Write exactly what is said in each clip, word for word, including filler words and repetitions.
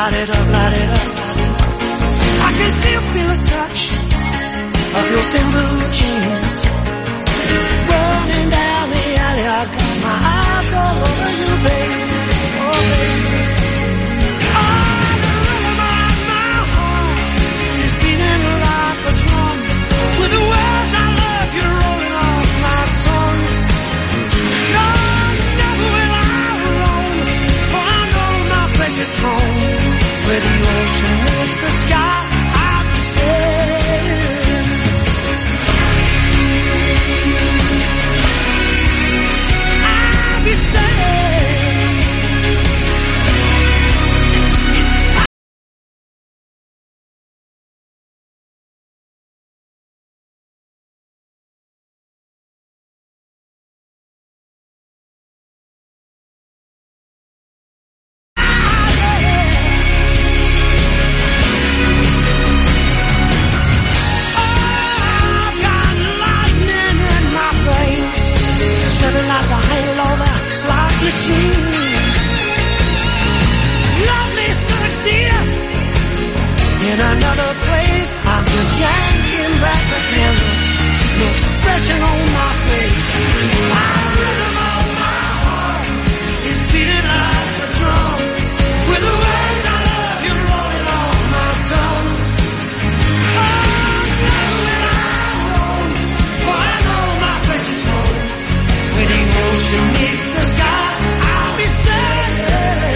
light it up, light it up. I can still feel a touch of your thin blue jeans running down the alley. I got my eyes all over you, baby. Oh, baby. Oh, the rhythm of my heart is beating like a drum. With the words I love you rolling off my tongue. No, never will I roam, for I know my place is home. Where the ocean meets the sky, I'll be sailing. I'll be sailing. In another place, I'm just yanking back the handle. No expression on my face. My rhythm of my heart is beating like a drum. With the words I love you rolling off my tongue. Oh, never will I roam, for I know my place is home. Where the ocean meets the sky, I'll be sailing.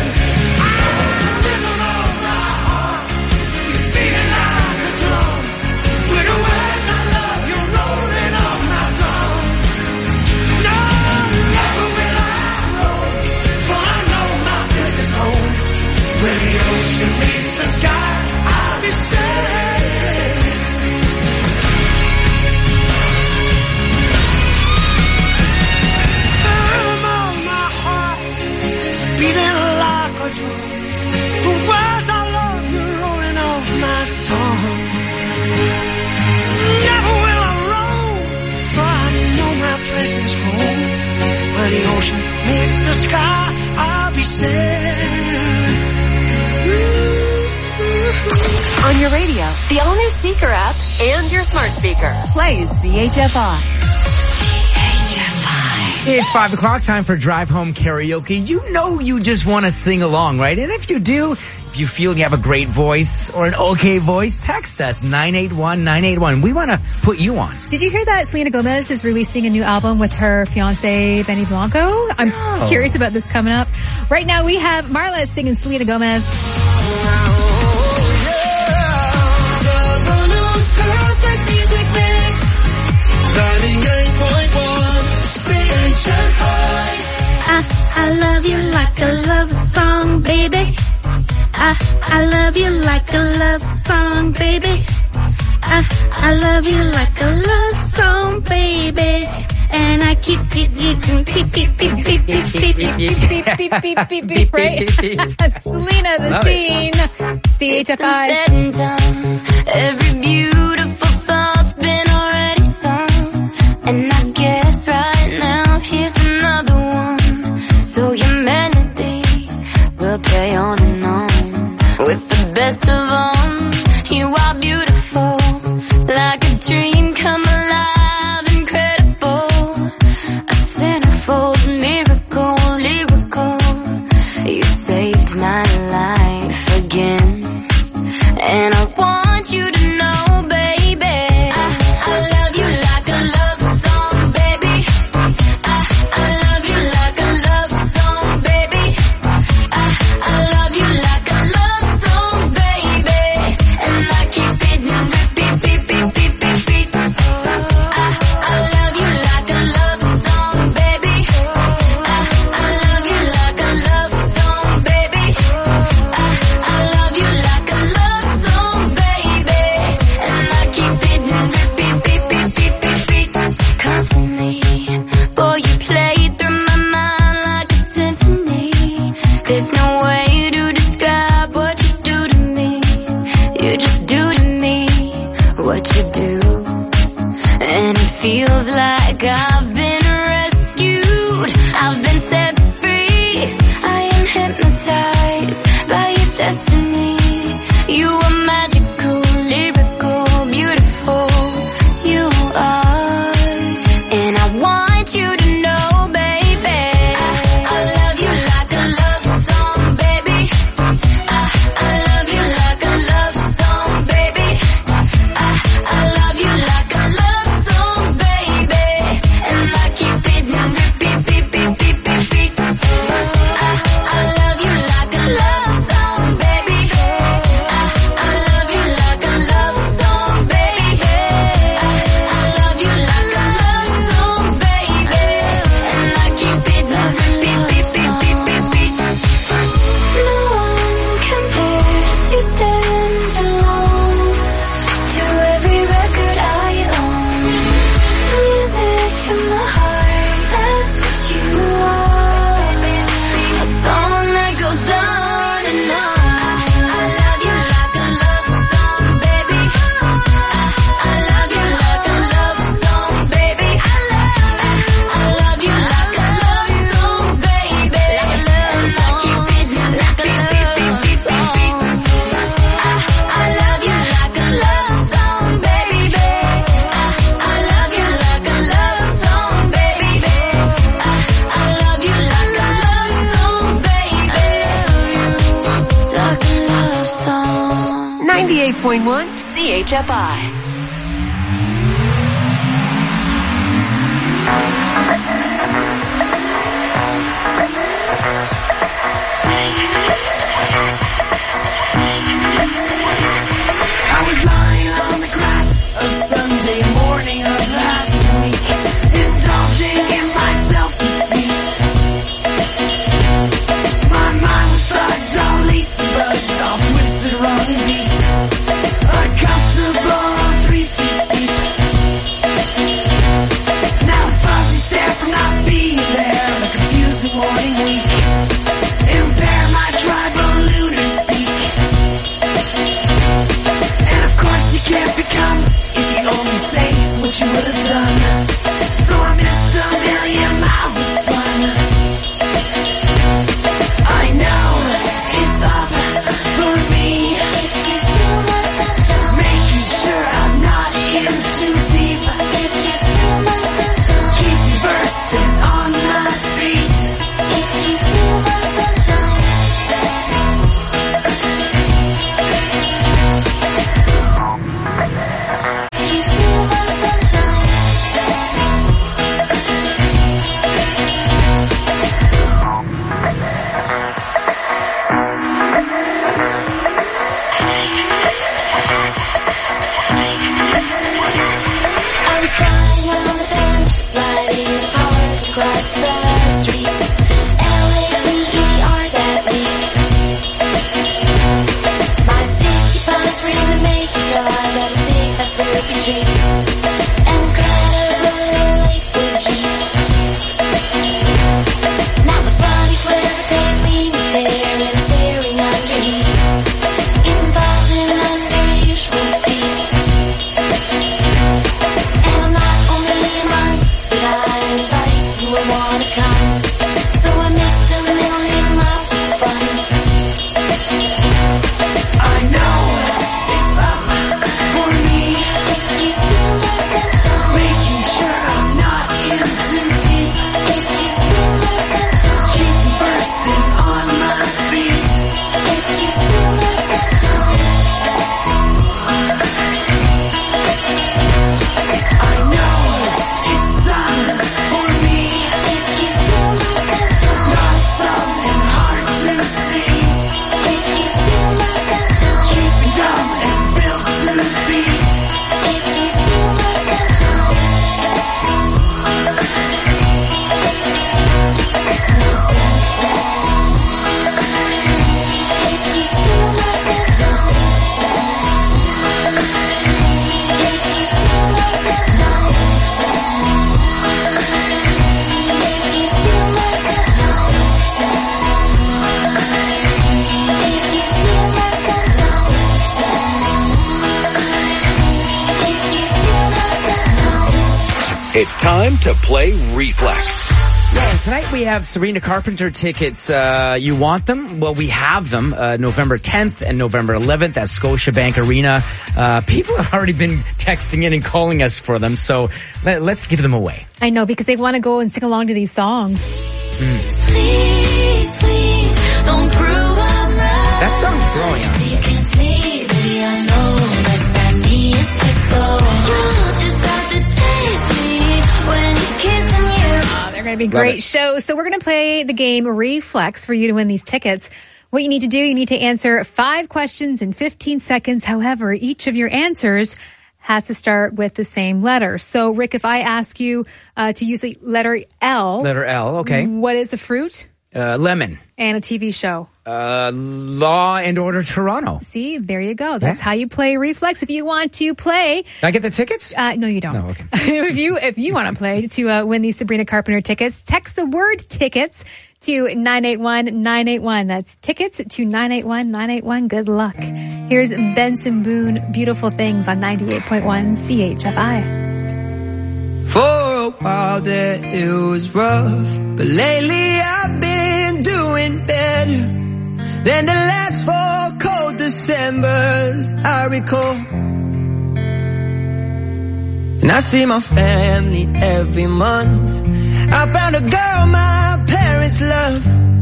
Where the ocean meets the sky, I'll be sailing. The rhythm of my heart is beating like a drum. The words I love you rolling off my tongue. Never will I roam, for I know my place is home. Where the ocean meets the sky, I'll be sailing. On your radio, the all-new Seeker app, and your smart speaker. Plays C H F I. C H F I. It's five o'clock, time for Drive Home Karaoke. You know you just want to sing along, right? And if you do, if you feel you have a great voice or an okay voice, text us nine eight one nine eight one. We want to put you on. Did you hear that Selena Gomez is releasing a new album with her fiancé, Benny Blanco? I'm no. curious about this coming up. Right now we have Marla singing Selena Gomez. I, I love you like a love song, baby. I, I love you like a love song, baby. I, I love you like a love song, baby. And I keep beep beep beep beep beep beep beep beep beep beep beep beep beep beep, right? Selena, the scene. C H F I. Every beautiful thought's been already sung, and I guess right now here's another one. So your melody will play on and on with the best of all. You are beautiful, like a dream come alive, incredible, a centerfold miracle, lyrical. You saved my life again, and I want you to know, baby, I, I love you like a love song, baby. I, I love you like a love song, baby. I, I love you like a love song, baby. And I keep it beep, beep, beep, beep, beep, beep. I, I love you like a love song, baby. I, I love you like a love song, baby. I, I love you like a love song, baby. And I keep it beep, beep, beep, beep, beep, beep. Constantly, boy, you play through my mind like a symphony. There's no way to describe what you do to me. You just do to me what you do, and it feels like I've been rescued. I've been set free. I am hypnotized by your destiny. ninety-eight point one C H F I. I was lying on the grass a Sunday morning of last week, indulging in my self-defeat. My mind was bugged, all laced and buzzed, all twisted, wrong and beat. Uncomfortable, three feet deep. Now the fuzzy's there from not being there, the confusing morning week. Impair my tribal lunar speak. And of course you can't become if you only say what you would have done. So I missed a million miles of fun. I know it's up for me, making sure I'm not in too deep. Keep bursting on my feet. I was crying on the bench, sliding hard across the street. L A T E R that week. My sticky paws really make me stars out of big Ethiopian trees. And incredible late would keep. Now the funny flare paid me tearing, staring underneath. Involved in unusual feet. And I'm not only a monk, but I invite you will wanna come. So I missed a million miles of fun. I know it's up for me, making sure I'm not in too deep. Keep bursting on my feet. I know it's done for me, not some and hard to see. Keeping dumb and built to the beat. It's time to play Reflex. Yeah, tonight we have Sabrina Carpenter tickets. Uh, you want them? Well, we have them. Uh, November tenth and November eleventh at Scotiabank Arena. Uh, people have already been texting in and calling us for them, so let, let's give them away. I know, because they want to go and sing along to these songs. Please, please, don't prove I'm right. That song's growing on me. You can see, baby, I know that's not me, it's the soul. You just have to taste me when he's kissing you. Oh, they're going to be great shows. So we're going to play the game Reflex for you to win these tickets. What you need to do, you need to answer five questions in fifteen seconds. However, each of your answers has to start with the same letter. So, Rick, if I ask you uh, to use the letter L. Letter L, okay. What is a fruit? Uh, lemon. And a T V show. Uh, Law and Order Toronto. See, there you go. That's Yeah. how you play Reflex. If you want to play, Can I get the tickets? uh, no, you don't. No, okay. if you if you want to play to uh, win these Sabrina Carpenter tickets, text the word tickets to nine eight one nine eight one. That's tickets to nine eight one nine eight one. Good luck. Here's Benson Boone, Beautiful Things on ninety-eight point one C H F I. For a while there it was rough, but lately I've been doing better than the last four cold Decembers I recall. And I see my family every month. I found a girl my parents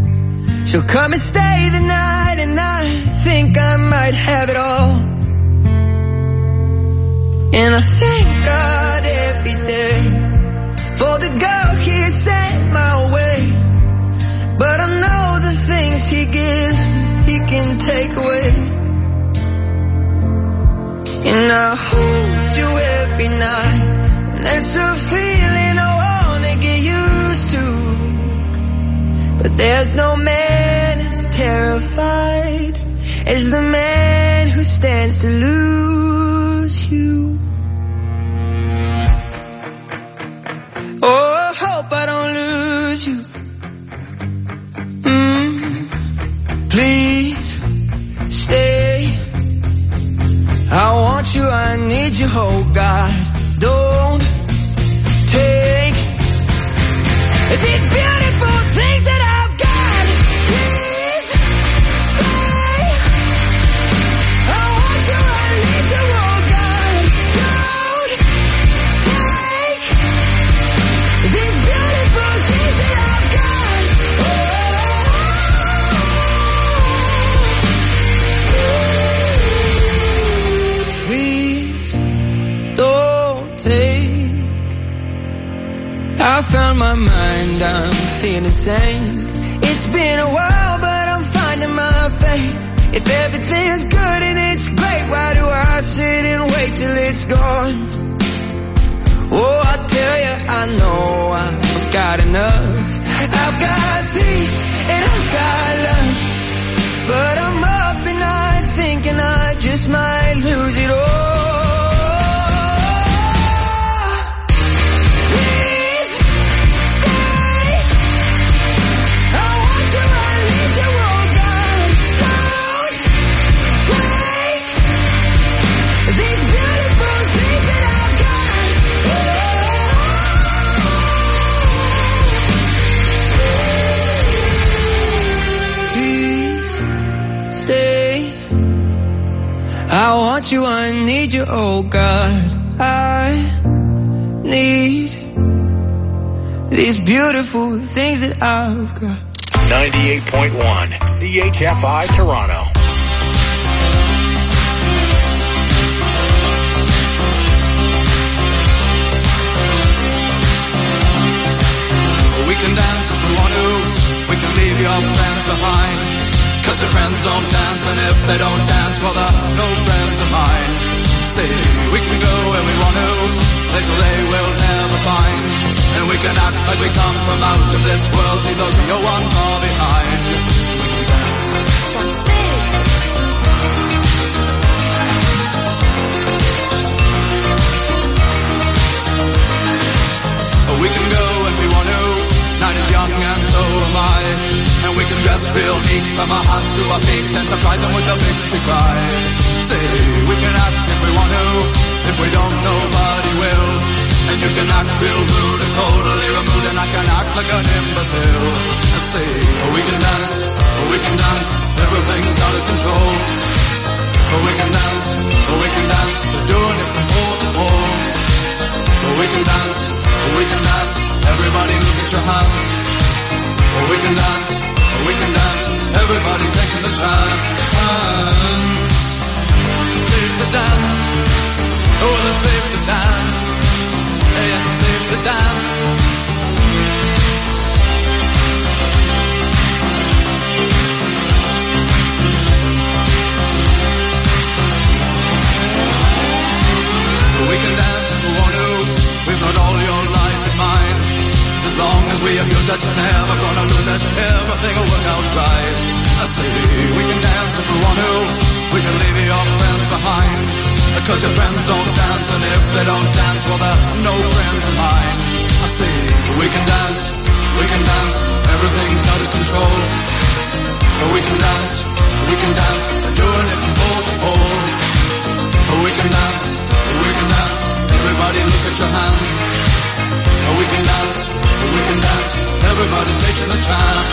love. She'll come and stay the night, and I think I might have it all. And I thank God every day for the girl He sent my way. But I know the things He gives He can take away. And I hold you every night, and that's a feeling I wanna get used to. But there's no man as terrified as the man who stands to lose you. Oh, I hope I don't lose you. Mm, please stay. I want you, I need you, oh God. Don't take these beautiful things that I've got. Please stay. I want you, I need you, oh God. Don't take these beautiful things that I've got. Oh. Please don't take. I found my mind, I'm feeling sane. It's been a while, but I'm finding my faith. If everything's good and it's great, why do I sit and wait till it's gone? Oh, I tell you, I know I've got enough. I've got peace and I've got love, but I'm up at night thinking I just might lose it all. I want you, I need you, oh God. I need these beautiful things that I've got. ninety-eight point one C H F I Toronto. We can dance if we want to. We can leave your friends behind. Cause your friends don't dance, and if they don't dance, well, they're no friends of mine. See, we can go where we want to, places they will never find. And we can act like we come from out of this world, leave the real one far behind. We can dance. We can go when we want to, night is young and so am I. And we can dress real neat from our hearts to our feet and surprise them with a victory cry. Say, we can act if we want to, if we don't, nobody will. And you can act real rude and totally removed, and I can act like an imbecile. I say, we can dance, we can dance, everything's out of control. We can dance, we can dance, we're doing it from pole to pole. We can dance, we can dance, everybody look at your hands. We can dance, we can dance, everybody's taking the chance. Safe to dance, oh, it's safe to dance. Yes, it's safe to dance. We can dance if we want to, we've got all your life in mind. As long as we abuse it, never gonna lose it, everything will work out right. I say, we can dance if we want to, we can leave your friends behind. Because your friends don't dance, and if they don't dance, well, they're no friends of mine. I say, we can dance, we can dance, everything's out of control. We can dance, we can dance, we're doing it from pole to pole. We can dance, we can dance, everybody look at your hands. We can dance, we can dance, everybody's taking a chance.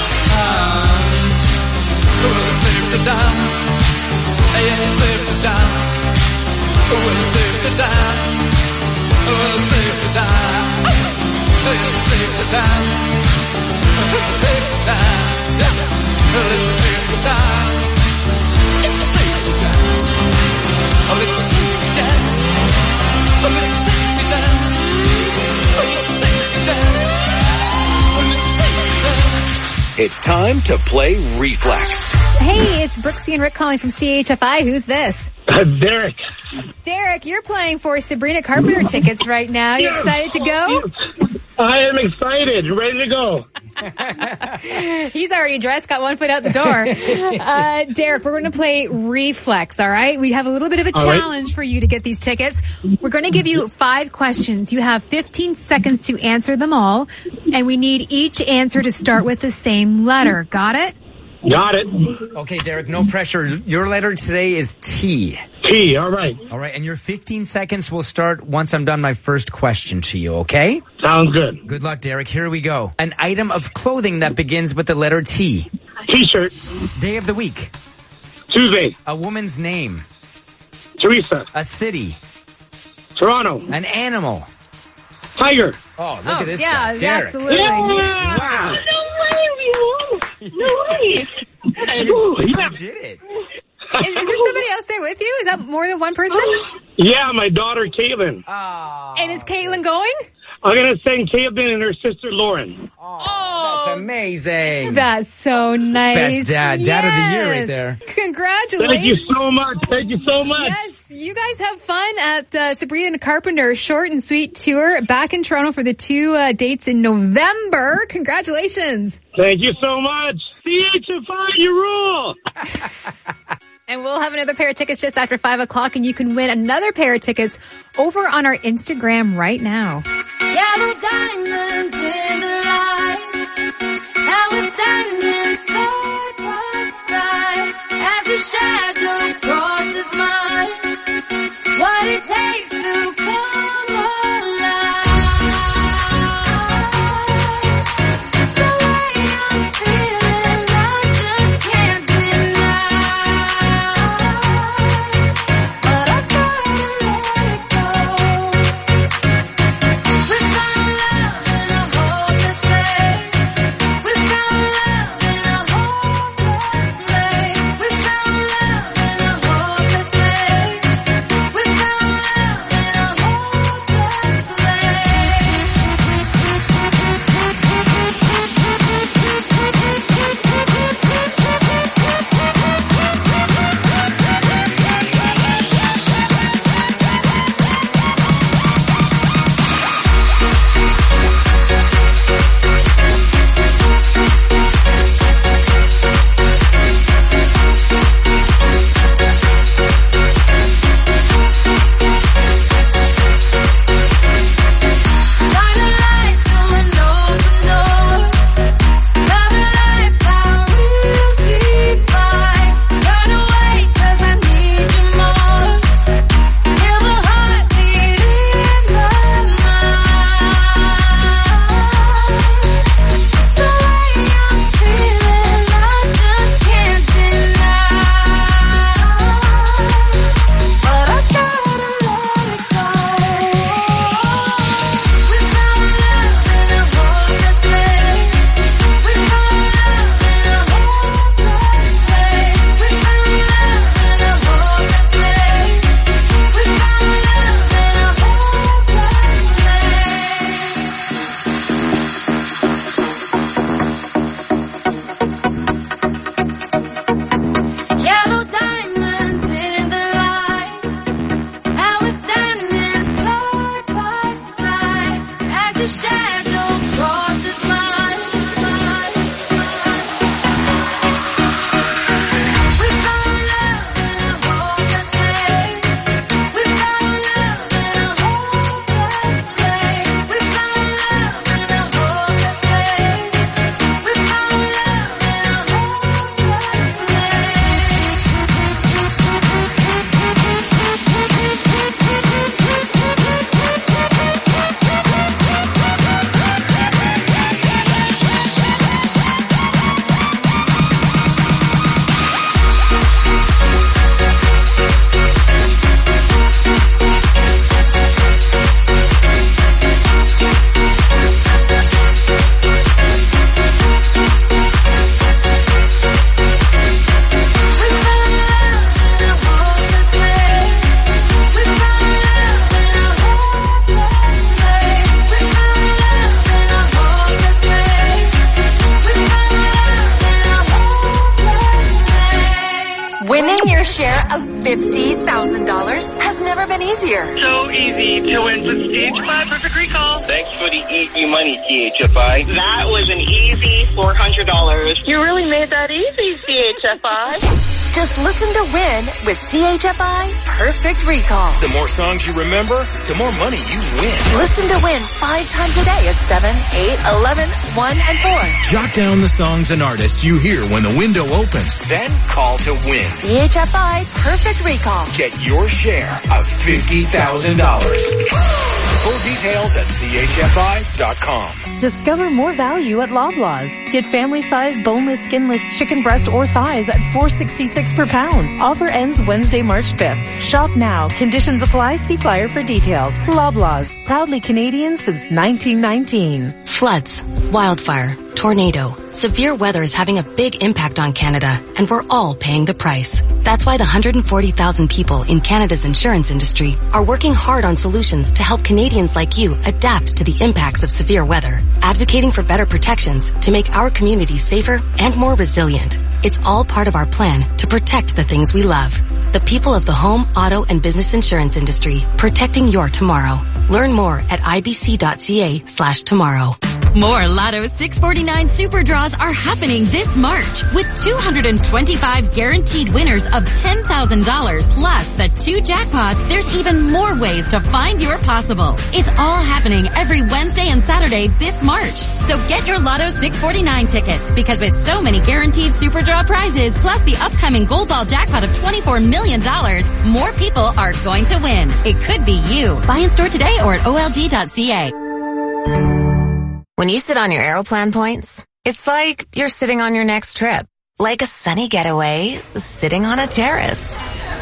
Well, it's safe to dance, yes, it's safe to dance. Well, it's safe to dance, well, it's safe to dance. It's safe to dance, it's safe to dance. Well, it's safe to dance, it's safe to dance. Oh, it's safe to dance. It's time to play Reflex. Hey, it's Brooksy and Rick calling from C H F I. Who's this? Uh, Derek. Derek, you're playing for Sabrina Carpenter tickets right now. You excited to go? I am excited. Ready to go. He's already dressed, got one foot out the door. Uh, Derek, we're going to play Reflex, all right? We have a little bit of a All right. challenge for you to get these tickets. We're going to give you five questions. You have fifteen seconds to answer them all, and we need each answer to start with the same letter. Got it? Got it. Okay, Derek, no pressure. Your letter today is T. T, all right. All right, and your fifteen seconds will start once I'm done my first question to you, okay? Sounds good. Good luck, Derek. Here we go. An item of clothing that begins with the letter T. T-shirt. Day of the week. Tuesday. A woman's name. Teresa. A city. Toronto. An animal. Tiger. Oh, look oh, at this yeah, guy. Derek. absolutely. Wow. No way. You did it. Is, is there somebody else there with you? Is that more than one person? Yeah, my daughter, Caitlin. Oh, And is Caitlin going? I'm going to send Caitlin and her sister, Lauren. oh, that's amazing. That's so nice. Best dad- dad of the year right Yes. there. Congratulations. Thank you so much. Thank you so much. Yes, you guys have fun at the Sabrina Carpenter Short and Sweet Tour back in Toronto for the two uh, dates in November. Congratulations. Thank you so much. C H F I, you rule. And we'll have another pair of tickets just after five o'clock, and you can win another pair of tickets over on our Instagram right now. Yellow diamonds in the light. Now we're standing side by side as your shadow crosses mine. What it takes to come alive. It's the way I'm feeling, I just can't deny. But I gotta let it go. With my love and I hope share of fifty thousand dollars has never been easier. So easy to win with C H F I Perfect Recall. Thanks for the easy money, C H F I. That was an easy four hundred dollars. You really made that easy, C H F I. Just listen to win with C H F I Perfect Recall. The more songs you remember, the more money you win. Listen to win five times a day at seven, eight, eleven, one, and four. Jot down the songs and artists you hear when the window opens. Then call to win. C H F I Perfect Recall. Get your share of fifty thousand dollars. Full details at C H F I dot com. Discover more value at Loblaws. Get family-sized boneless, skinless chicken breast or thighs at four dollars and sixty-six cents per pound. Offer ends Wednesday, March fifth. Shop now. Conditions apply. See flyer for details. Loblaws. Proudly Canadian since nineteen nineteen. Floods, wildfire, tornado. Severe weather is having a big impact on Canada, and we're all paying the price. That's why the one hundred forty thousand people in Canada's insurance industry are working hard on solutions to help Canadians like you adapt to the impacts of severe weather, advocating for better protections to make our communities safer and more resilient. It's all part of our plan to protect the things we love. The people of the home, auto, and business insurance industry, protecting your tomorrow. Learn more at ibc.ca slash tomorrow. More Lotto six forty-nine Super Draws are happening this March with two hundred twenty-five guaranteed winners of ten thousand dollars plus the two jackpots. There's even more ways to find your possible. It's all happening every Wednesday and Saturday this March. So get your Lotto six forty-nine tickets because with so many guaranteed Super Draw prizes plus the upcoming Gold Ball jackpot of twenty-four million dollars, more people are going to win. It could be you. Buy in store today or at O L G dot C A. When you sit on your Aeroplan points, it's like you're sitting on your next trip. Like a sunny getaway, sitting on a terrace.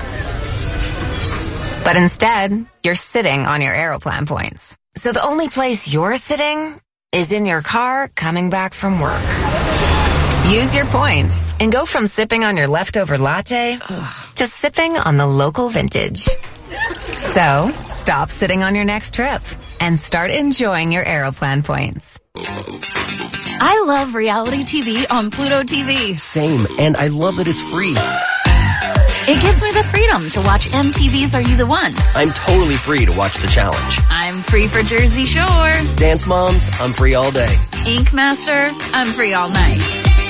But instead, you're sitting on your Aeroplan points. So the only place you're sitting is in your car coming back from work. Use your points and go from sipping on your leftover latte to sipping on the local vintage. So, stop sitting on your next trip and start enjoying your Aeroplan points. I love reality T V on Pluto T V. Same, and I love that it's free. It gives me the freedom to watch M T V's Are You the One? I'm totally free to watch The Challenge. I'm free for Jersey Shore. Dance Moms, I'm free all day. Ink Master, I'm free all night.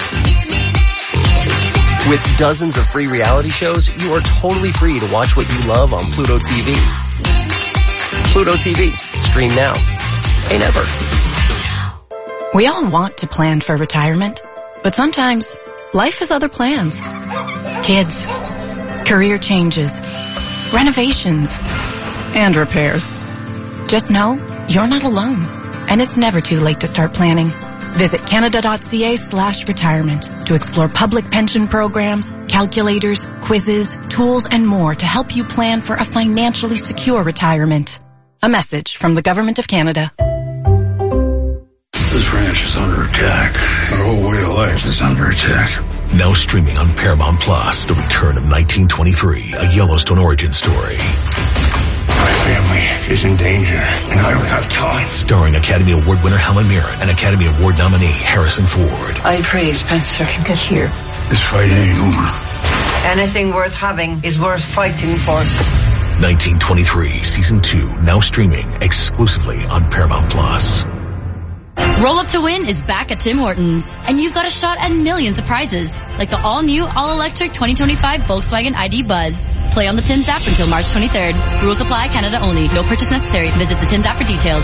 With dozens of free reality shows, you are totally free to watch what you love on Pluto T V. Pluto T V. Stream now. Pay never. We all want to plan for retirement, but sometimes life has other plans. Kids, career changes, renovations, and repairs. Just know you're not alone, and it's never too late to start planning. Visit canada.ca slash retirement to explore public pension programs, calculators, quizzes, tools, and more to help you plan for a financially secure retirement. A message from the Government of Canada. This ranch is under attack. Our whole way of life is under attack. Now streaming on Paramount Plus, the return of nineteen twenty-three, a Yellowstone origin story. My family is in danger, and I don't have time. Starring Academy Award winner Helen Mirren and Academy Award nominee Harrison Ford. I pray Spencer can get here. This fight ain't over. Anything worth having is worth fighting for. nineteen twenty-three, Season two, now streaming exclusively on Paramount Plus. Roll Up to Win is back at Tim Hortons, and you've got a shot at millions of prizes, like the all-new, all-electric twenty twenty-five Volkswagen I D Buzz. Play on the Tim's app until March twenty-third. Rules apply, Canada only. No purchase necessary. Visit the Tim's app for details.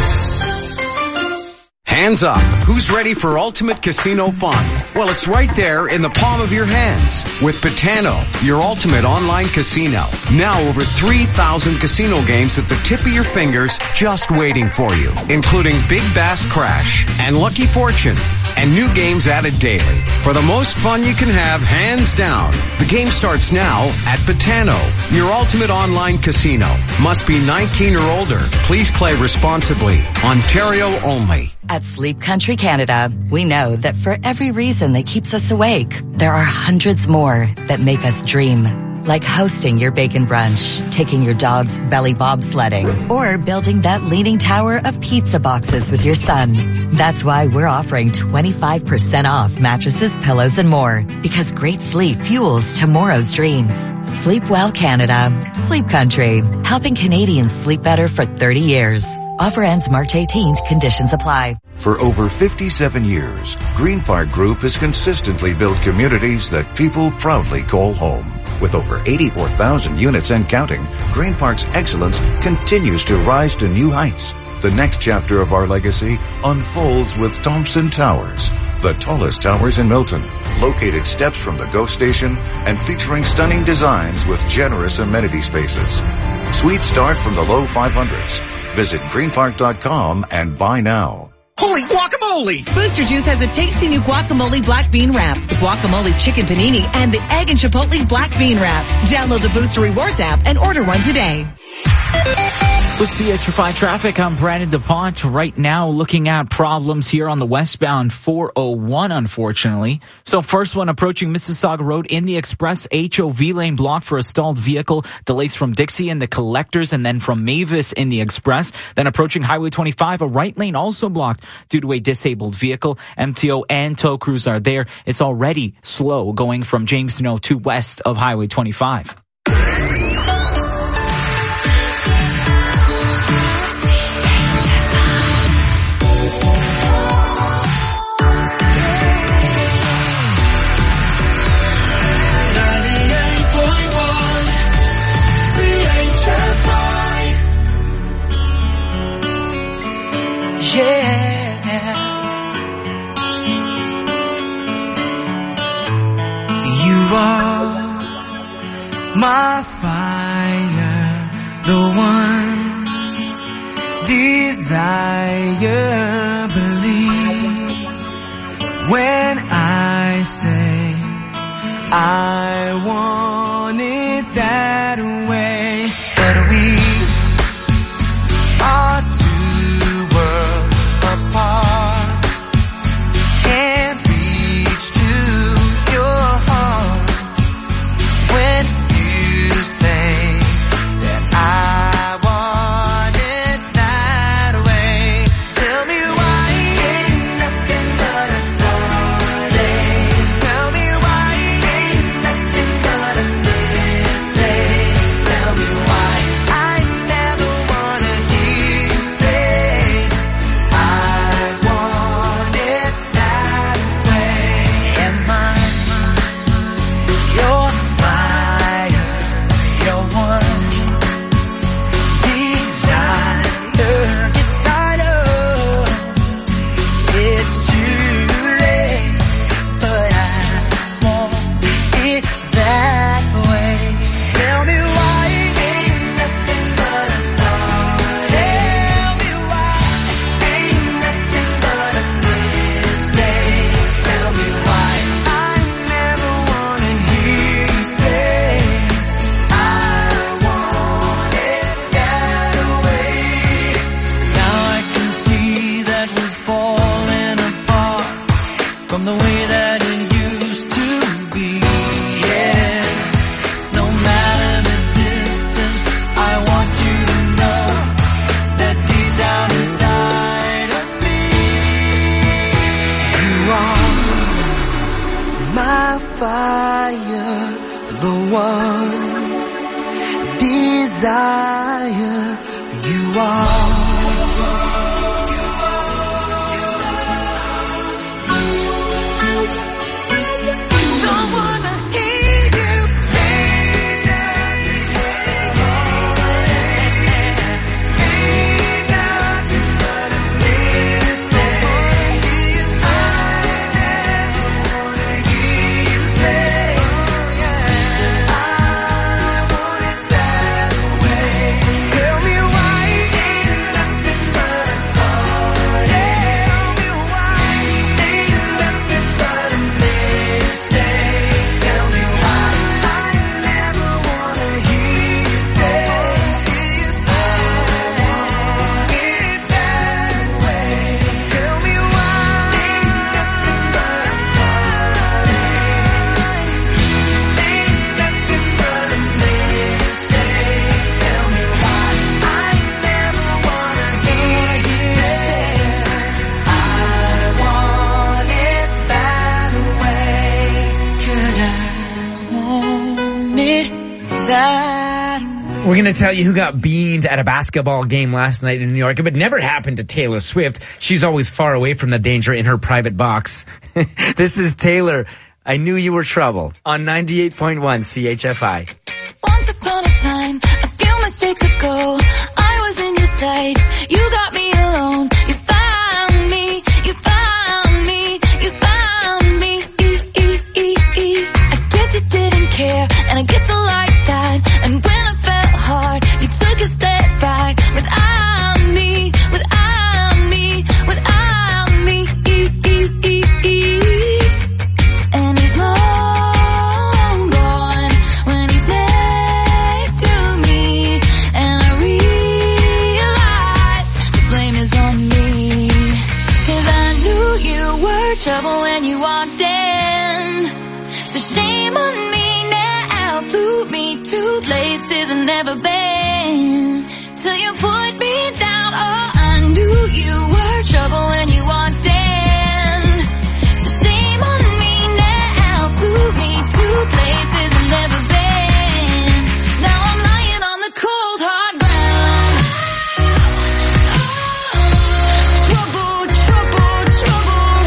Hands up. Who's ready for ultimate casino fun? Well, it's right there in the palm of your hands with Betano, your ultimate online casino. Now over three thousand casino games at the tip of your fingers just waiting for you, including Big Bass Crash and Lucky Fortune and new games added daily. For the most fun you can have, hands down. The game starts now at Betano, your ultimate online casino. Must be nineteen or older. Please play responsibly. Ontario only. At Sleep Country Canada, we know that for every reason that keeps us awake, there are hundreds more that make us dream. Like hosting your bacon brunch, taking your dog's belly bobsledding, or building that leaning tower of pizza boxes with your son. That's why we're offering twenty-five percent off mattresses, pillows, and more. Because great sleep fuels tomorrow's dreams. Sleep well, Canada. Sleep Country. Helping Canadians sleep better for thirty years. Offer ends March eighteenth. Conditions apply. For over fifty-seven years, Green Park Group has consistently built communities that people proudly call home. With over eighty-four thousand units and counting, Green Park's excellence continues to rise to new heights. The next chapter of our legacy unfolds with Thompson Towers, the tallest towers in Milton, located steps from the GO station and featuring stunning designs with generous amenity spaces. Suites start from the low five hundreds. Visit green park dot com and buy now. Holy guacamole! Booster Juice has a tasty new guacamole black bean wrap, the guacamole chicken panini, and the egg and chipotle black bean wrap. Download the Booster Rewards app and order one today. With C H F I traffic, I'm Brandon DuPont. Right now, looking at problems here on the westbound four oh one, unfortunately. So first one approaching Mississauga Road in the express, H O V lane blocked for a stalled vehicle. Delays from Dixie and the collectors, and then from Mavis in the express. Then approaching Highway twenty-five, a right lane also blocked due to a disabled vehicle. M T O and tow crews are there. It's already slow going from James Snow to west of Highway twenty-five. Yeah, you are my fire, the one desire. Believe when I say I want it that way, but we are apart, can't reach to your heart when you say that I want it that way. Tell me why ain't nothing but a heartache. Tell me why ain't nothing but a mistake. Tell me why I never wanna hear you say from the way that it used to be. Yeah, no matter the distance, I want you to know that deep down inside of me, you are my fire, the one desire. You are. Tell me why We're going to tell you who got beaned at a basketball game last night in New York. It would never happen to Taylor Swift. She's always far away from the danger in her private box. This is Taylor. I Knew You Were Trouble on ninety-eight point one C H F I. Once upon a time, a few mistakes ago, I was in your sights. You got me alone. You found me. You found me. You found me. E, e, e, e. I guess you didn't care, and I guess I like that. And when I felt hard, you took a step back. Without me, without me, without me. E, e, e, e. And he's long gone when he's next to me, and I realize the blame is on me. 'Cause I knew you were trouble when you walked in, so shame on me now. Flew me to places I've never been, till you put me down. Oh, I knew you were trouble when you walked in, so shame on me now. Flew me to places I've never been. Now I'm lying on the cold hard ground. Trouble, trouble, trouble.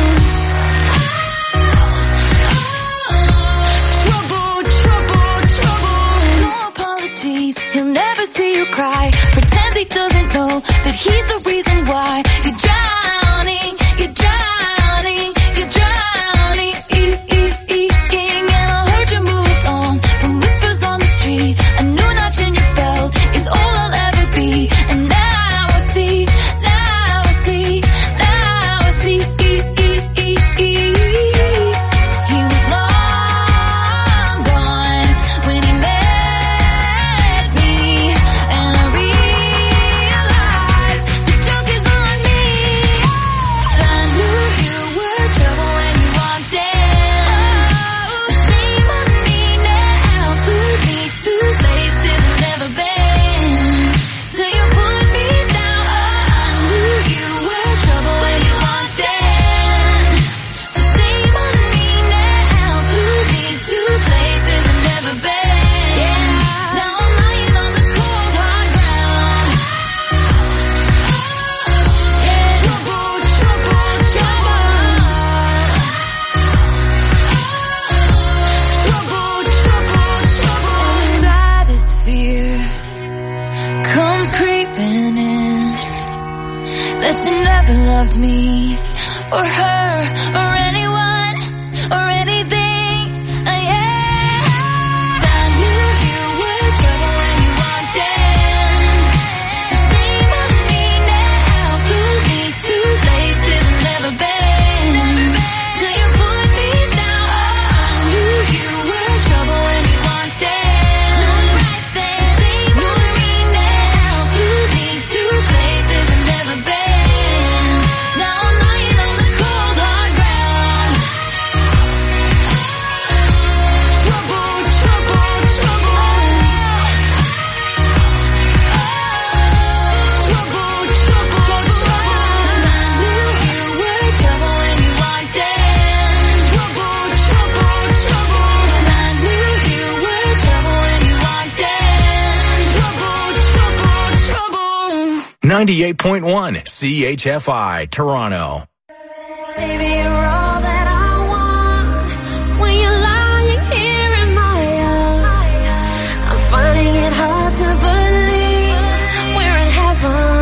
Trouble, trouble, trouble. No apologies, he'll never see you cry. Pretends he doesn't know that he's the reason why you're drowning, you're drowning, you're drowning. E, e, e, ing. And I heard you moved on from whispers on the street. A new notch in your belt is all I'll ever be. And now I see, now I see, now I see. E, e, e, e. He was long gone when he met me, and I realized the joke is on me. I knew you were trouble when you walked in, so shame on me now. Flew me to places I've never been, till you put me down. Oh, I knew you were trouble when you walked in, so shame on me now. Flew me to places I've never been. Now I'm lying on the cold hard ground. Trouble, trouble, trouble. Trouble, trouble, trouble. And the saddest fear comes creeping in, that you never loved me or her or anyone or anything. Uh, yeah. I knew you were trouble when you walked in, so shame on me now. Flew me to places I've never been, till you put me down. Oh, I knew you were trouble when you walked in, so shame on me now. Flew me to places I've never been. Now I'm lying on the cold hard ground. Trouble, trouble, trouble. Trouble, trouble, trouble. I knew you were trouble when you walked in. Trouble, trouble, trouble. I knew you were trouble when you walked in. Trouble, trouble, trouble. ninety-eight point one C H F I, Toronto. Baby, you're all that I want. When you're lying here in my arms, I'm finding it hard to believe we're in heaven.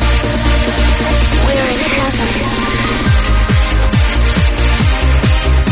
We're in heaven.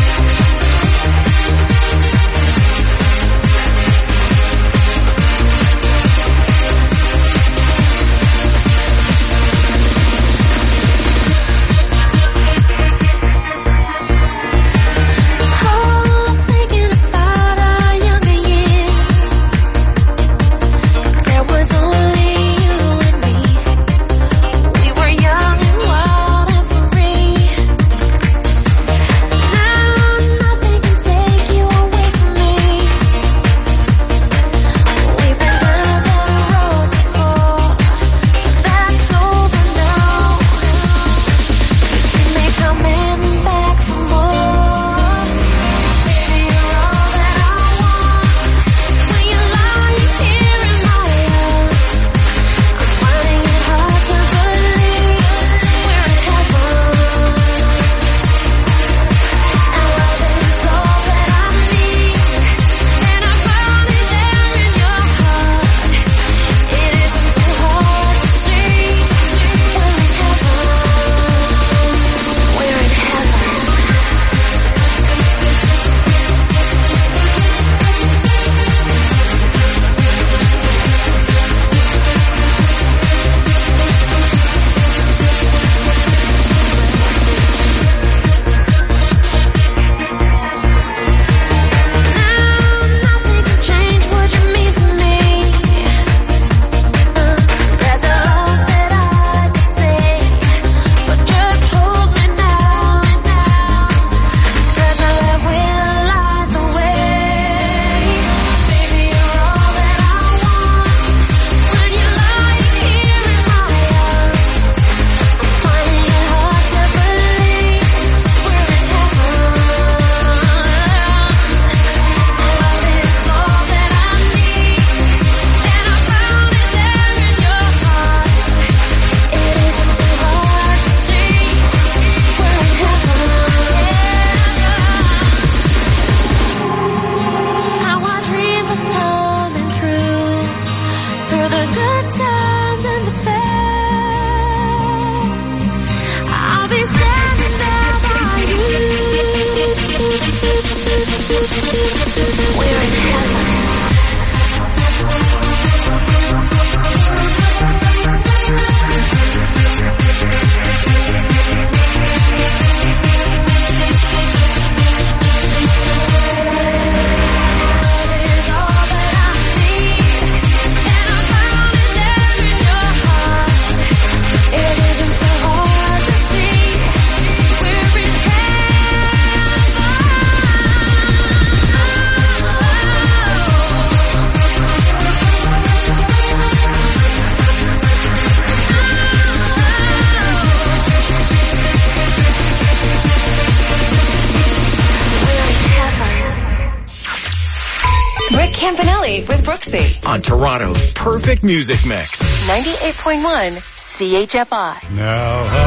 Kelly with Brooksy. On Toronto's perfect music mix. ninety-eight point one C H F I. Now I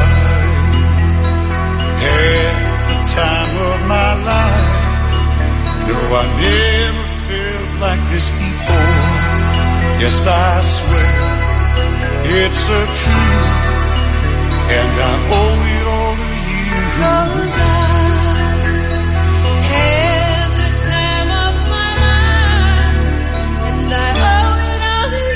had the time of my life. No, I never felt like this before. Yes, I swear it's a truth, and I owe it all to you. Cause I had the time of my life, and I owe it all to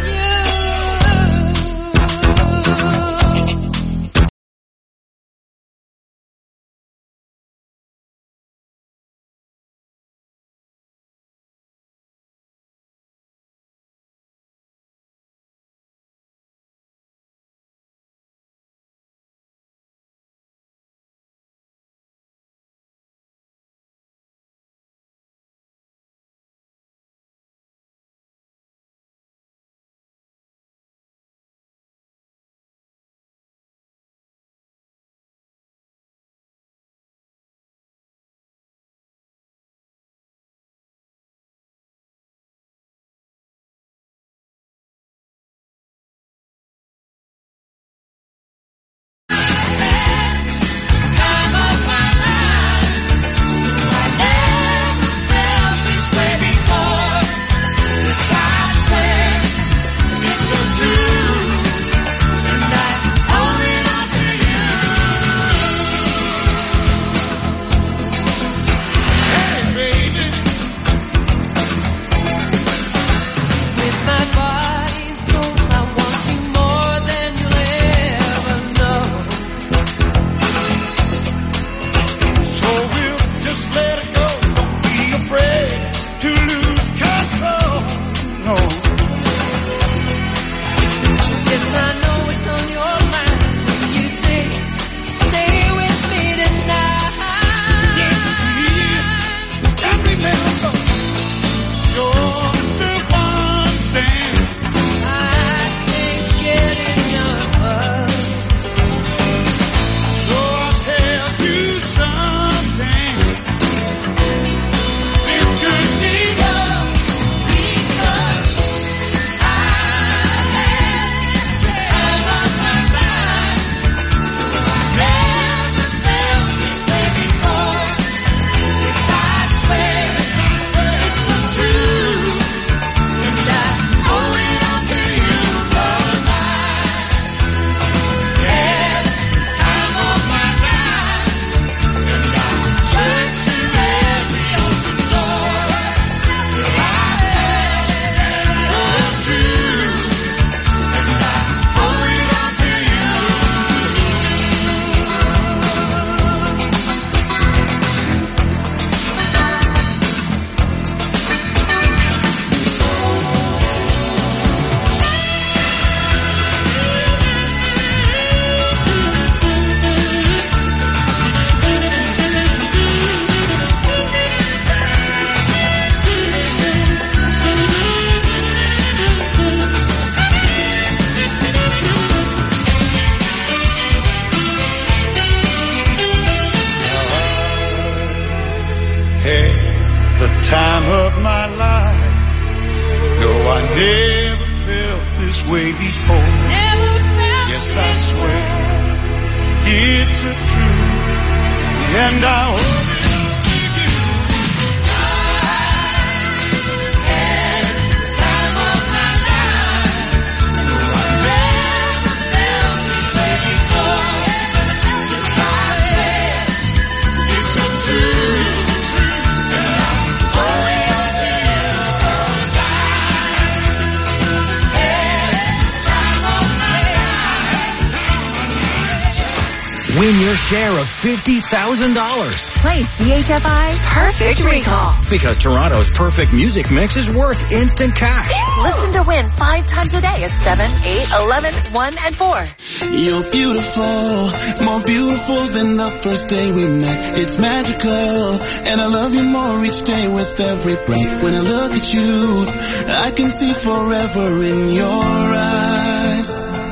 Win your share of fifty thousand dollars. Play C H F I Perfect Recall. Because Toronto's perfect music mix is worth instant cash. Listen to win five times a day at seven, eight, eleven, one, and four. You're beautiful, more beautiful than the first day we met. It's magical, and I love you more each day with every breath. When I look at you, I can see forever in your eyes.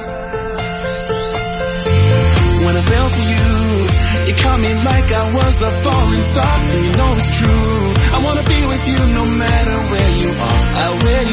When I fell for you, you caught me like I was a falling star. And you know it's true, I wanna be with you no matter where you are. I wear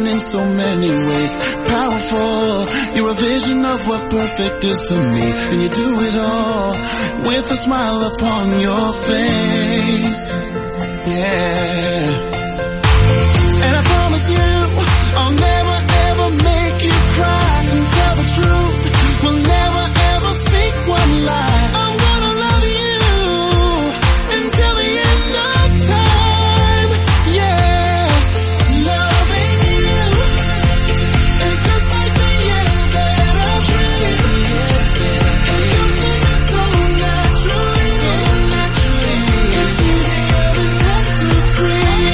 amazing in so many ways. Powerful, you're a vision of what perfect is to me. And you do it all with a smile upon your face. Yeah. And I promise you, I'll never ever make you cry and tell the truth. We'll never ever speak one lie. I wanna love you until the end of time. Yeah, loving you is just like the air that I breathe. It comes to me so naturally. It's easier than one, two, three.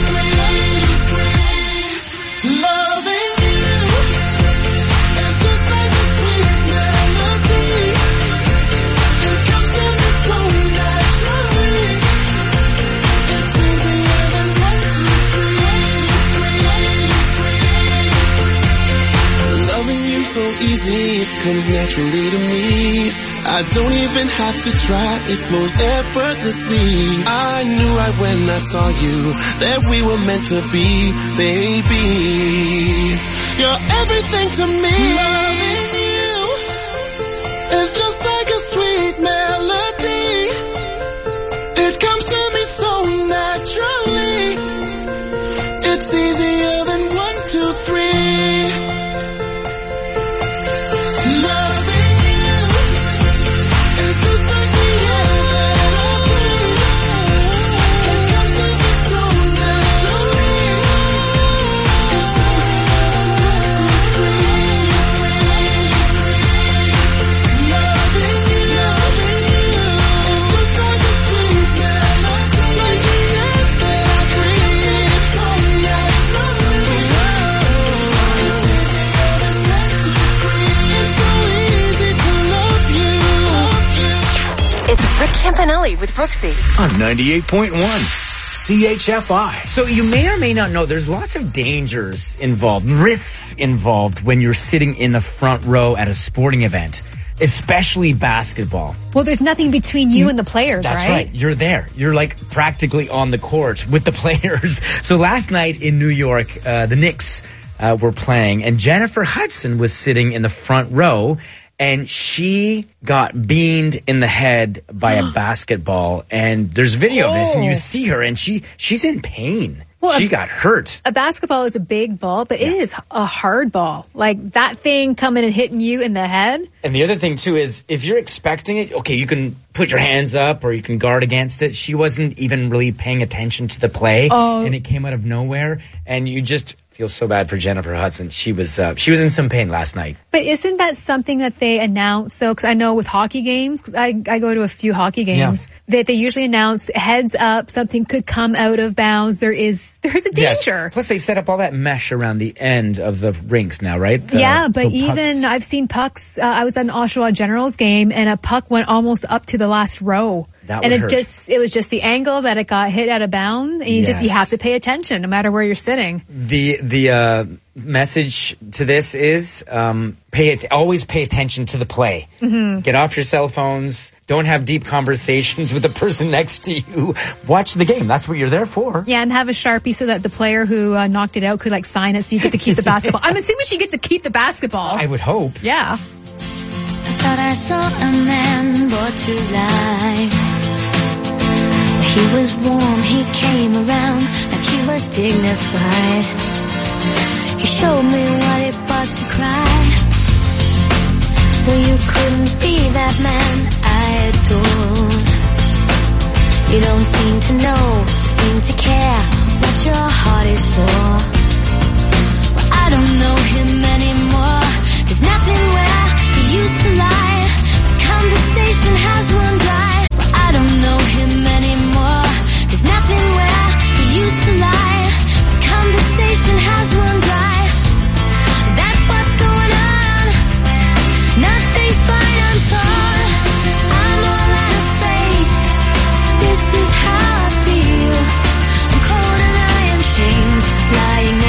Loving you is just like a sweet melody. It comes to me so naturally. It's easier than one, two, three. Loving you so easy, it comes naturally to me. I don't even have to try, it flows effortlessly. I knew right when I saw you that we were meant to be, baby. You're everything to me. Loving you is just like a sweet melody. It comes to me so naturally. It's easier than one, two, three. Loving you is just like the air that I breathe. It comes to me so naturally. It's easier than one, two, three. Loving you is just like a sweet melody. Like the air that I breathe. So naturally. It's easier than one, two, three. It's so easy to love you. It's Rick Campanelli with Brooksy. On ninety-eight point one C H F I. So you may or may not know there's lots of dangers involved, risks involved when you're sitting in the front row at a sporting event, especially basketball. Well, there's nothing between you and the players, That's right? right. You're there. You're like practically on the court with the players. So last night in New York, uh, the Knicks uh, were playing, and Jennifer Hudson was sitting in the front row, and she got beamed in the head by a basketball. And there's video of this, and you Oh. see her, and she she's in pain. Well, she a- got hurt. A basketball is a big ball, but it is a hard ball. Like that thing coming and hitting you in the head. And the other thing too is if you're expecting it, okay, you can put your hands up or you can guard against it. She wasn't even really paying attention to the play, Oh. and it came out of nowhere. And you just feel so bad for Jennifer Hudson. She was uh, she was in some pain last night. But isn't that something that they announce though? Because I know with hockey games, because I, I go to a few hockey games, that they usually announce heads up, something could come out of bounds. There is there's a Yes. danger. Plus, they've set up all that mesh around the end of the rinks now, right? The- Yeah, but so pucks- even I've seen pucks. Uh, I was at an Oshawa Generals game, and a puck went almost up to the last row. That and would it hurt. just it was just the angle that it got hit out of bounds, and you just you Yes. have to pay attention no matter where you're sitting. The the uh, message to this is um, pay it. Always pay attention to the play. Mm-hmm. Get off your cell phones. Don't have deep conversations with the person next to you. Watch the game. That's what you're there for. Yeah, and have a Sharpie so that the player who uh, knocked it out could like sign it so you get to keep the basketball. I'm assuming she gets to keep the basketball. I would hope. Yeah. I thought I saw a man brought to life. He was warm, he came around like he was dignified. He showed me what it was to cry. Well, you couldn't be that man I adored. You don't seem to know, seem to care what your heart is for. Well, I don't know him anymore. There's nothing where he used to lie. The conversation has run dry. Well, I don't know him anymore. There's nothing where he used to lie. The conversation has run dry. That's what's going on. Nothing's fine, I'm torn. I'm all out of faith. This is how I feel. I'm cold and I am shamed, lying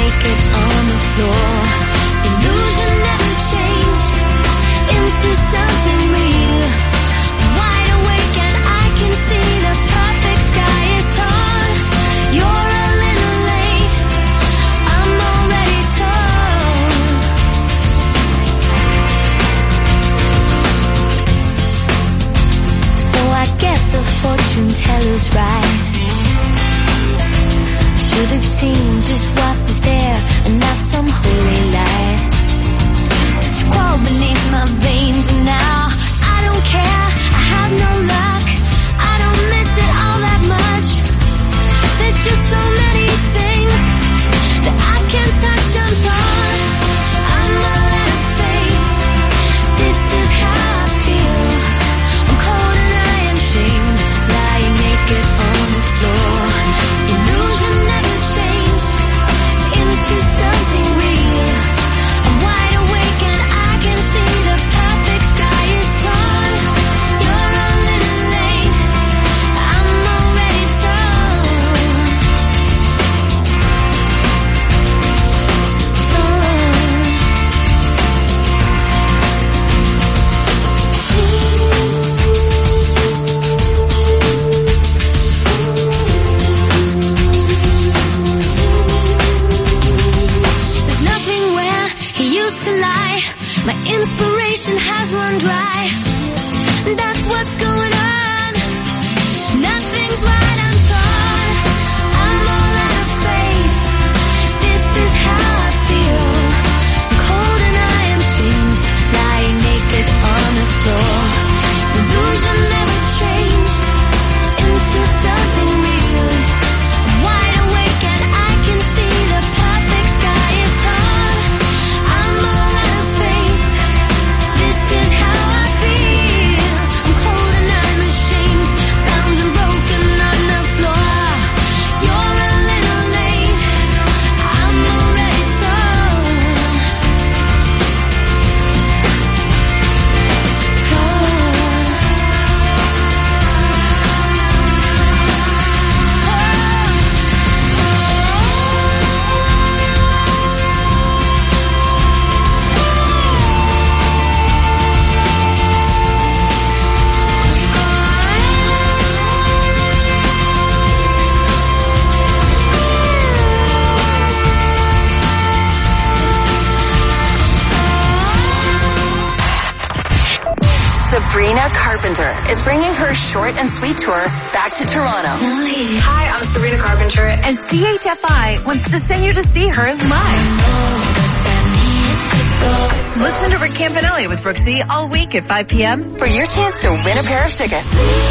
My inspiration has run dry. That's what's going on. Nothing's right, I'm torn. I'm all out of faith. This is how I feel. I'm cold and I am shamed, lying naked on the floor. Illusion never changed into something real. I'm wide awake and I can see the perfect sky is tall. I'm all out of faith. This is how I feel. I'm cold and I'm ashamed, bound and broken on the floor. You're a little late. I'm already torn. Sabrina Carpenter is bringing her short and sweet tour back to Toronto. Hi, I'm Sabrina Carpenter, and C H F I wants to send you to see her live. Listen to Rick Campanelli with Brooksy all week at five p.m. for your chance to win a pair of tickets.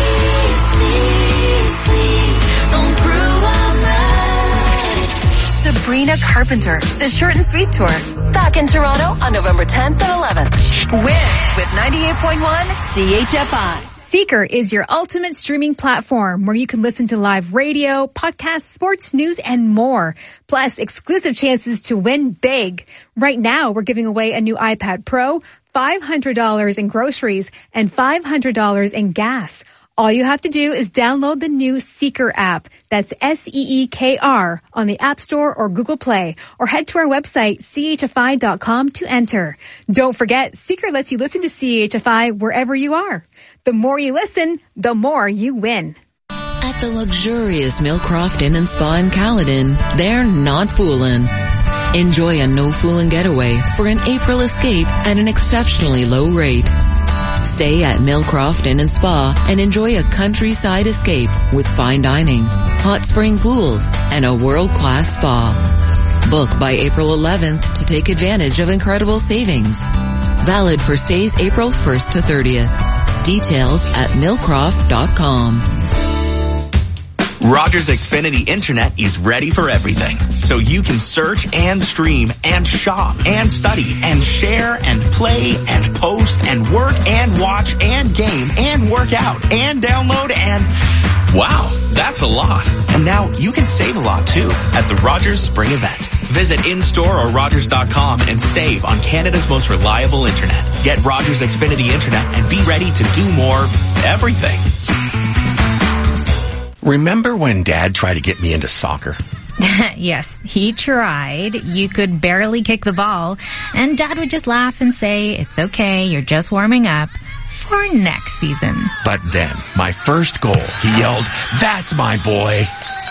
Sabrina Carpenter, the short and sweet tour. Back in Toronto on November tenth and eleventh. Win with ninety-eight point one C H F I. Seeker is your ultimate streaming platform where you can listen to live radio, podcasts, sports, news, and more. Plus, exclusive chances to win big. Right now, we're giving away a new iPad Pro, five hundred dollars in groceries, and five hundred dollars in gas. All you have to do is download the new Seeker app. That's S E E K R on the App Store or Google Play, or head to our website, C H F I dot com to enter. Don't forget, Seeker lets you listen to C H F I wherever you are. The more you listen, the more you win. At the luxurious Millcroft Inn and Spa in Caledon, they're not fooling. Enjoy a no-fooling getaway for an April escape at an exceptionally low rate. Stay at Millcroft Inn and Spa and enjoy a countryside escape with fine dining, hot spring pools, and a world-class spa. Book by April eleventh to take advantage of incredible savings. Valid for stays April first to thirtieth. Details at millcroft dot com. Rogers Xfinity Internet is ready for everything, so you can search and stream and shop and study and share and play and post and work and watch and game and work out and download and... Wow, that's a lot. And now you can save a lot too at the Rogers Spring Event. Visit in-store or rogers dot com and save on Canada's most reliable internet. Get Rogers Xfinity Internet and be ready to do more everything. Remember when Dad tried to get me into soccer? Yes, he tried. You could barely kick the ball, and Dad would just laugh and say, "It's okay, you're just warming up for next season." But then, my first goal, he yelled, "That's my boy!"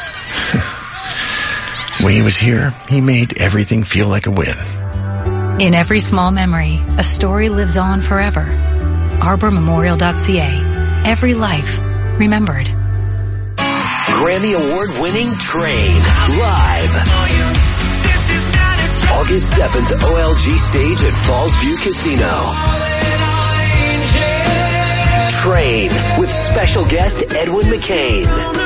When he was here, he made everything feel like a win. In every small memory, a story lives on forever. arbor memorial dot c a. Every life remembered. Grammy Award-winning Train, live. August seventh, O L G stage at Falls View Casino. Train, with special guest Edwin McCain.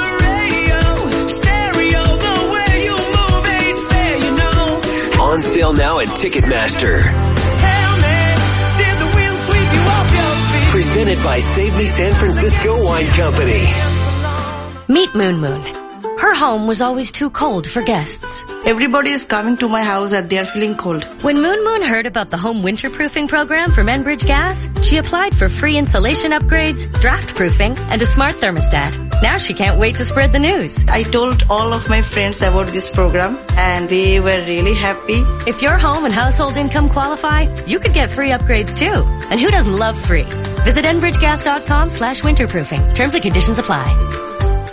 On sale now at Ticketmaster. Presented by Save Me San Francisco Wine Company. Meet Moon Moon. Her home was always too cold for guests. Everybody is coming to my house and they are feeling cold. When Moon Moon heard about the home winterproofing program from Enbridge Gas, she applied for free insulation upgrades, draft proofing, and a smart thermostat. Now she can't wait to spread the news. I told all of my friends about this program and they were really happy. If your home and household income qualify, you could get free upgrades too. And who doesn't love free? Visit enbridgegas dot com slash winterproofing. Terms and conditions apply. Now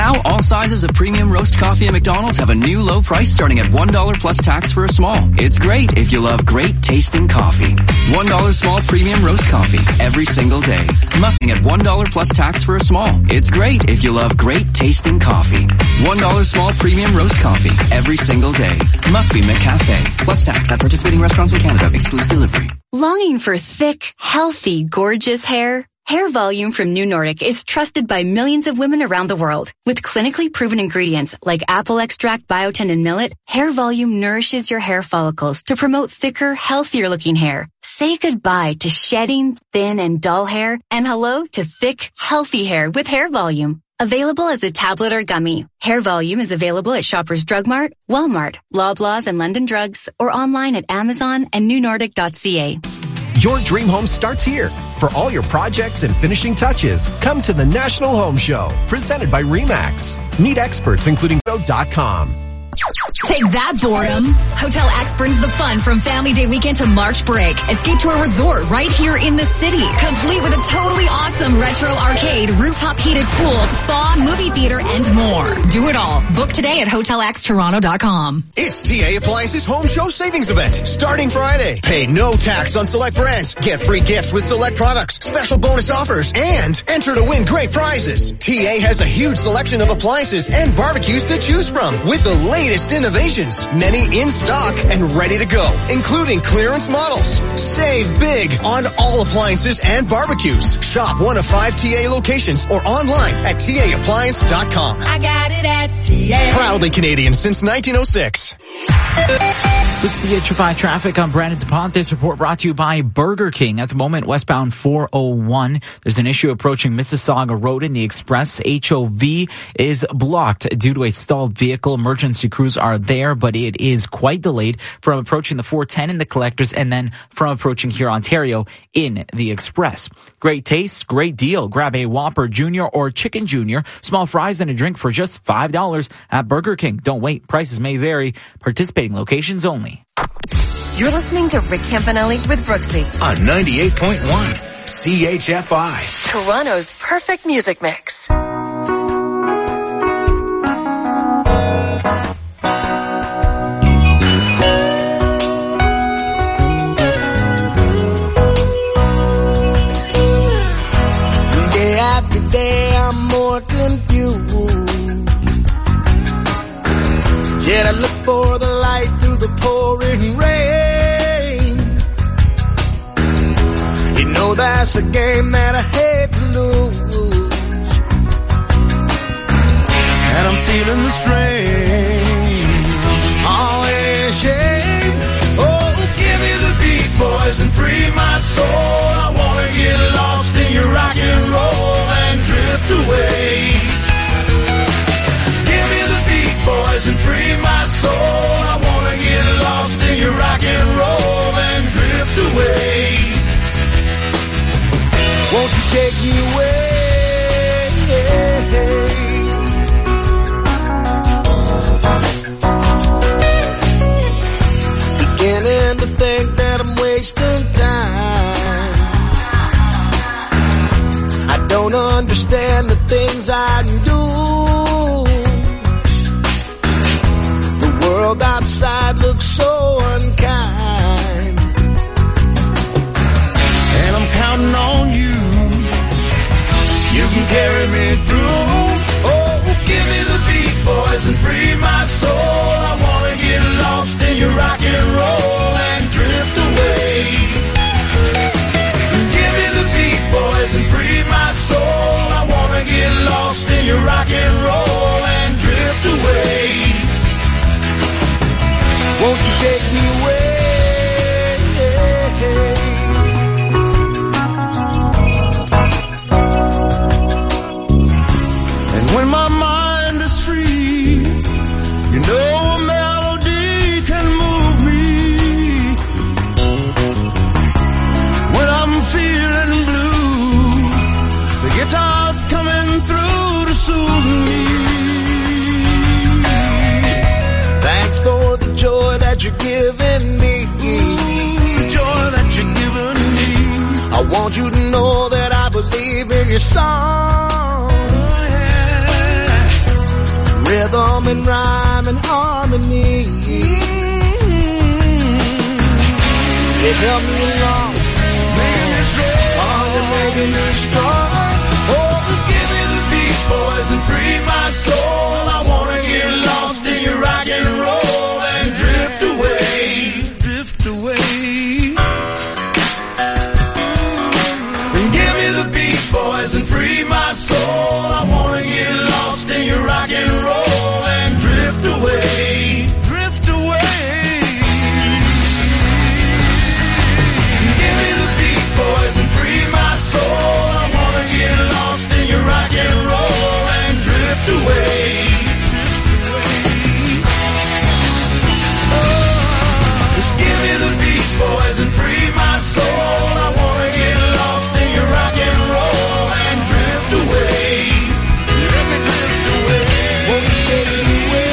Now, all sizes of premium roast coffee at McDonald's have a new low price starting at one dollar plus tax for a small. It's great if you love great tasting coffee. one dollar small premium roast coffee every single day. Muffin at one dollar plus tax for a small. It's great if you love great tasting coffee. one dollar small premium roast coffee every single day. Must be McCafe. Plus tax at participating restaurants in Canada. Excludes delivery. Longing for thick, healthy, gorgeous hair? Hair Volume from New Nordic is trusted by millions of women around the world. With clinically proven ingredients like apple extract, biotin, and millet, Hair Volume nourishes your hair follicles to promote thicker, healthier looking hair. Say goodbye to shedding, thin, and dull hair, and hello to thick, healthy hair with Hair Volume. Available as a tablet or gummy, Hair Volume is available at Shoppers Drug Mart, Walmart, Loblaws, and London Drugs, or online at Amazon and new nordic dot c a. Your dream home starts here. For all your projects and finishing touches, come to the National Home Show, presented by RE/MAX. Meet experts including dot com. Take that, boredom. Hotel X brings the fun from Family Day weekend to March break. Escape to a resort right here in the city, complete with a totally awesome retro arcade, rooftop heated pool, spa, movie theater, and more. Do it all. Book today at hotel x toronto dot com. It's T A Appliances Home Show Savings Event, starting Friday. Pay no tax on select brands, get free gifts with select products, special bonus offers, and enter to win great prizes. T A has a huge selection of appliances and barbecues to choose from, with the latest innovations, many in stock and ready to go, including clearance models. Save big on all appliances and barbecues. Shop one of five T A locations or online at T A appliance dot com. I got it at T A. Proudly Canadian since nineteen oh six. With C H F I traffic, I'm Brandon DuPont. This report brought to you by Burger King. At the moment, westbound four oh one. There's an issue approaching Mississauga Road in the Express. H O V is blocked due to a stalled vehicle. Emergency crews are there, but it is quite delayed from approaching the four ten in the Collectors and then from approaching here Ontario in the Express. Great taste, great deal. Grab a Whopper Junior or Chicken Junior, small fries and a drink for just five dollars at Burger King. Don't wait. Prices may vary. Participating locations only. You're listening to Rick Campanelli with Brooksy on ninety-eight point one C H F I, Toronto's perfect music mix. Day after day I'm more confused, yet I look for the light through the pouring rain. You know that's a game that I hate to lose, and I'm feeling the strain. Always shame. Oh, give me the beat, boys, and free my soul. I wanna get lost in your rock and roll and drift away. Give me the beat, boys, and free my soul. I wanna get lost in your rock and roll and drift away. Won't you take me away? Beginning to think that I'm wasting time. I don't understand the things I do. The world outside looks so unkind, and I'm counting on you. You can carry me through. Oh, give me the beat, boys, and free my soul. I wanna get lost in your rock and roll and drift away. Give me the beat, boys, and free my soul. I wanna get lost in your rock and roll and drift away. Won't you take me away? And when my mind is free, you know a melody can move me. When I'm feeling blue, the guitar's coming through to soothe me. Thanks for the joy that you're giving me. The joy that you're giving me. I want you to know that I believe in your song. rhythm and rhyme and harmony. You help me along, making me strong. Oh, you're making me strong. Oh, give me the beat, boys, and free my soul. I wanna get lost in your rock and roll and drift away, drift away. And give me the beat, boys, and free my soul. I wanna get lost in your rock and roll and drift away, drift away. Give me the beat, boys, and free my soul. I wanna get lost in your rock and roll and drift away. Just give me the beat, boys, and free my soul. I wanna get lost in your rock and roll and drift away. Let me drift away. Won't you take me away?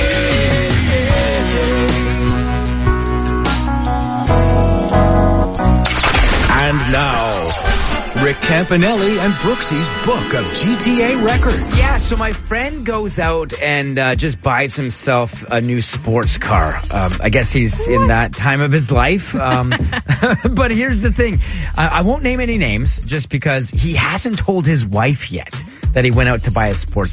And now, Rick Campanelli and Brooksy's book of G T A records. Yeah, so my friend goes out and uh, just buys himself a new sports car. Um, I guess he's in that time of his life. Um, but here's the thing. I, I won't name any names just because he hasn't told his wife yet that he went out to buy a sports